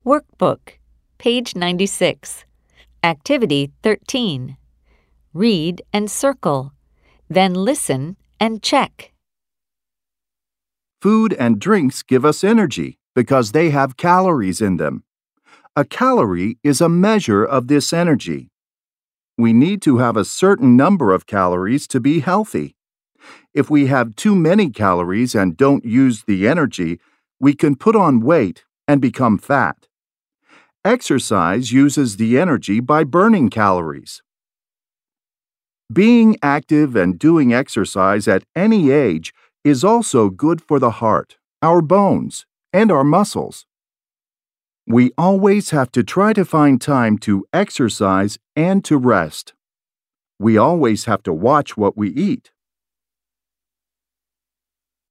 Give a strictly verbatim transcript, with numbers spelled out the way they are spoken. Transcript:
Workbook, page ninety-six. Activity thirteen. Read and circle, then listen and check. Food and drinks give us energy because they have calories in them. A calorie is a measure of this energy. We need to have a certain number of calories to be healthy. If we have too many calories and don't use the energy, we can put on weight and become fat. Exercise uses the energy by burning calories. Being active and doing exercise at any age is also good for the heart, our bones, and our muscles. We always have to try to find time to exercise and to rest. We always have to watch what we eat.